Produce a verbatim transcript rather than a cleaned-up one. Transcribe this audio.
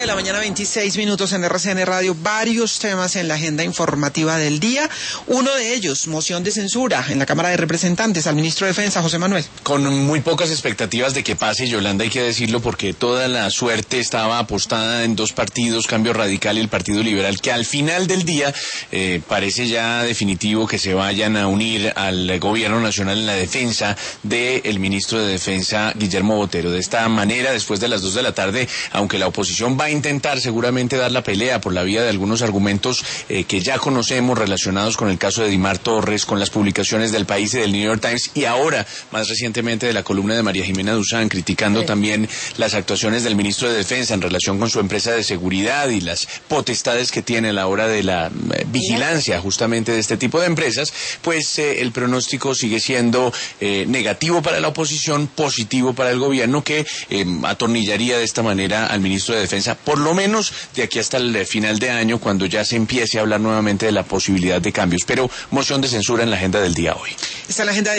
De la mañana, veintiséis minutos en R C N Radio, varios temas en la agenda informativa del día. Uno de ellos, moción de censura en la Cámara de Representantes al ministro de Defensa, José Manuel. Con muy pocas expectativas de que pase, Yolanda, hay que decirlo, porque toda la suerte estaba apostada en dos partidos, Cambio Radical y el Partido Liberal, que al final del día eh, parece ya definitivo que se vayan a unir al gobierno nacional en la defensa del ministro de Defensa, Guillermo Botero. De esta manera, después de las dos de la tarde, aunque la oposición va a intentar seguramente dar la pelea por la vía de algunos argumentos eh, que ya conocemos relacionados con el caso de Dimar Torres, con las publicaciones del País y del New York Times, y ahora, más recientemente, de la columna de María Jimena Duzán, criticando sí. también las actuaciones del ministro de Defensa en relación con su empresa de seguridad y las potestades que tiene a la hora de la eh, vigilancia justamente de este tipo de empresas, pues eh, el pronóstico sigue siendo eh, negativo para la oposición, positivo para el gobierno, que eh, atornillaría de esta manera al ministro de Defensa, por lo menos de aquí hasta el final de año, cuando ya se empiece a hablar nuevamente de la posibilidad de cambios. Pero moción de censura en la agenda del día hoy. Está en la agenda de